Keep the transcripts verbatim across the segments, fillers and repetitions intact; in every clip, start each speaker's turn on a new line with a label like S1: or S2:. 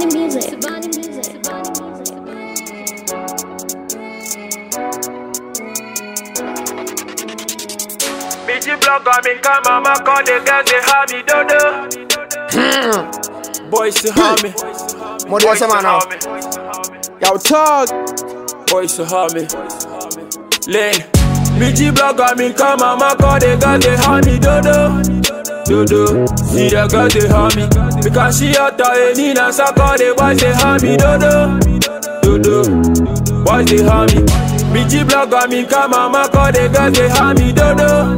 S1: Savannah music.
S2: Bitchy block on me, come mama call the girls, they have me, dodo. Boys to have me.
S3: What do you say, man? Now? Yo, talk.
S2: Boys to have me. Lane. Bitchy block on me, come mama call the girls, they have me, dodo. Dodo. See the girls, they have me. Because she out there, Nina, so call the boys, they have me, dodo. Dodo. Boys, they have me. Bitchy block on me, come mama call the girls, they have me, dodo.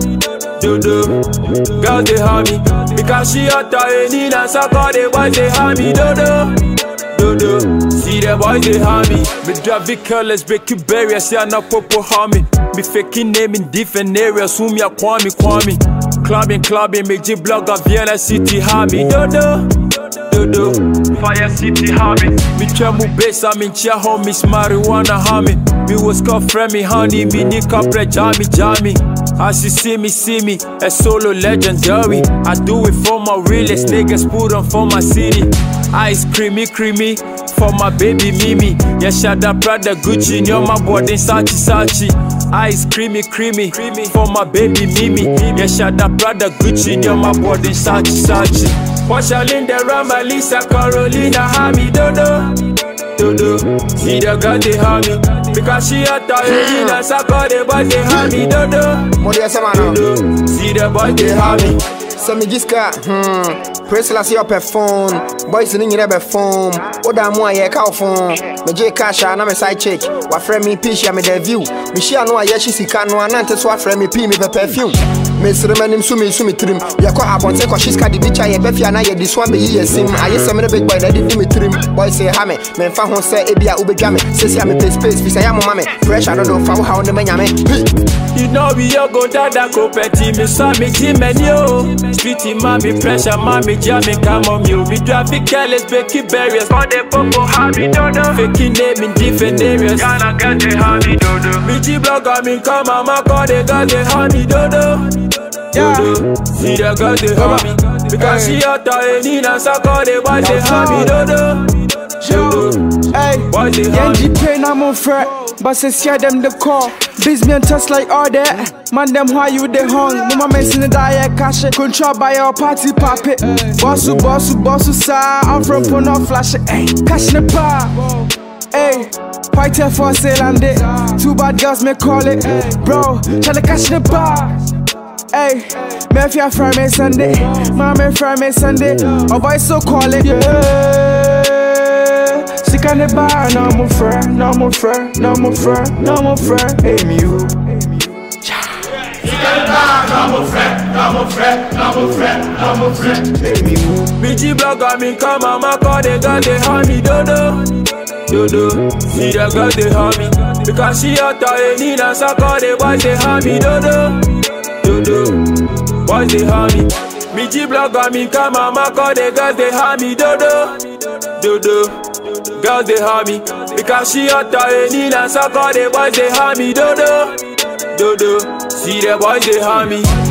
S2: Dodo, girls they have me. Because she out there, Nina, so call the boys, they have me, dodo. Dodo, see the boys, they have me. Me drive colors, break you barriers, yeah, no popo harm me. Me faking name in different areas, whom ya kwami, kwami. Clubbing, clubbing, make G blog of Vienna City, have me, dodo. Dodo, Fire City, have me. Me tramu base, I'm in chia homies, marijuana, have me. Me was called friend me, honey, me nick up, jammy, jammy. As you see me, see me, a solo legendary. I do it for my realest niggas, put on for my city. Ice creamy, creamy, for my baby Mimi. Yeah, Shada Prada Gucci, you're my body, Sachi, Sachi. Ice creamy, creamy, creamy, for my baby Mimi. Yeah, Shada Prada Gucci, you're my body, Sachi, Sachi. Washalinda, Rama, Lisa, Carolina, Hami, Dodo. Dodo, see the girl they have me. Because she out there, Nina, so call the boys, they have me, dodo.
S3: What do you say, man? Now?
S2: Dodo, see the boys, they have me.
S3: So me just got, hmm, press la see up a phone. Boys in your phone. What I'm one year cow phone. Me J Cash, I'm a side chick. What friend me pish, I'm a view. Me she know I she see can one and so friend me pee me the perfume. Miss Remanim Sumi Sumi trim. Ya kwa abon say she's got the bitch I befi and I this one be year sim. I yes some big boy that did me trim. Boy say hame, men fa hon say ebia ube game. Say say me play space, we say am mama. Fresh I don't know how how the man yame.
S2: You know we all go dada kopeti me so me team and yo. Streety mommy pressure mommy jamming come on you. We traffic careless breaky barriers for the popo happy dodo. Faking name in different areas. Gonna get the happy dodo. Bitchy blog on me come mama call the girl the happy dodo. Dodo, see the girl they have me. Because she out there, Nina, so call the boys they have me, dodo. Dodo, boys they have me.
S4: Pain I'm on fret, but say share them the call. Biz me and touch like all that. Man them why you they hung. Mama mention the diet cash. Control by your party puppet. Bossu, bossu, bossu, sa. I'm from Pono Flash. Ay, cash in the bar. Ay, white hair for sale and it. Two bad girls may call it. Bro, try to cash in the bar. Hey, me if you Friday Sunday, mommy Friday Sunday, oh boy so call it. Yeah, she can the bar, no more friend, no more friend, no more friend, no more friend. Hey me you.
S5: She can the bar, no more friend, no more friend, no more friend, no more friend.
S4: Hey me you.
S2: Bitchy blog on me, come mama call the girl they have me, dodo. Dodo, see the girl they have me. Because she out there, Nina, so call the boys they have me, dodo. Dodo, boys they have me. Bitchy blog on me, come mama call the girls they have me, dodo. Dodo, girls they have me. Because she out there, Nina, so call the boys they have me, dodo. Dodo, see the boys they have me.